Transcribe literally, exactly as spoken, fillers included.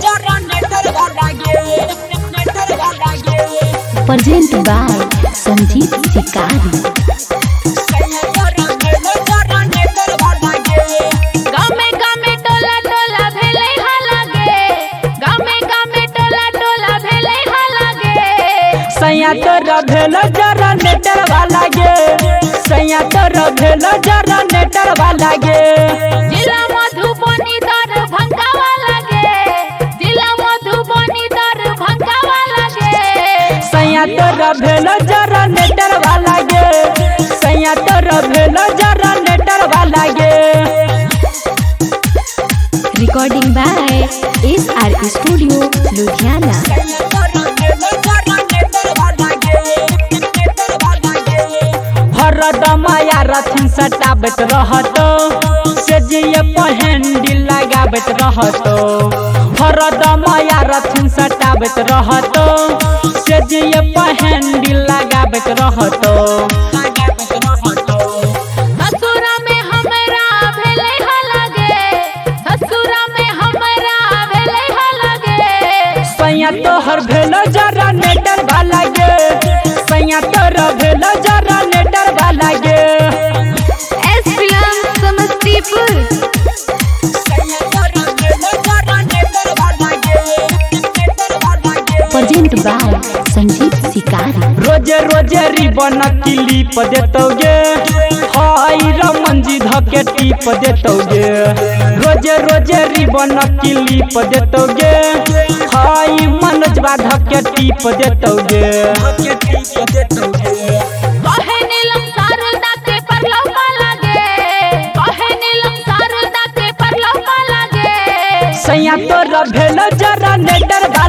Present by Sanjeev Sikari. सैया तोरा भेल जरा नेटर वाला गे, सैया तोरा भेल जरा नेटर वाला गे। जिला मधुबनी दरभंगा वाला गे, जिला मधुबनी दरभंगा वाला गे। सैया तोरा भेल जरा नेटर वाला गे, सैया तोरा भेल जरा नेटर वाला गे। Recording by S R Studio, Ludhiana. हरदमाया रथिन सटाबत रहतो, से जिये पहंडी लगाबत रहतो। हरदमाया रथिन सटाबत रहतो, से जिये पहंडी लगाबत रहतो। ससुरा में हमरा भेलै हलागे, ससुरा में हमरा भेलै हलागे। सैया तोहर भेल जरा नेटर वाला गे, सैया तोरा भेल जरा नेटर वाला गे। S Film Samastipur. Present by Sanjeev Sikari. रोजे रोजे रिबन क्लिप देतोगे, हाय रमन जी धके टिप देतोगे। रोजे रोजे रिबन क्लिप देतोगे, हाय मनोजवा धके टिप देतोगे। कहे नीलम शारदा के परलौ लागे, कहे नीलम शारदा के परलौ लागे। सैया तोरा भेल जरा नेटर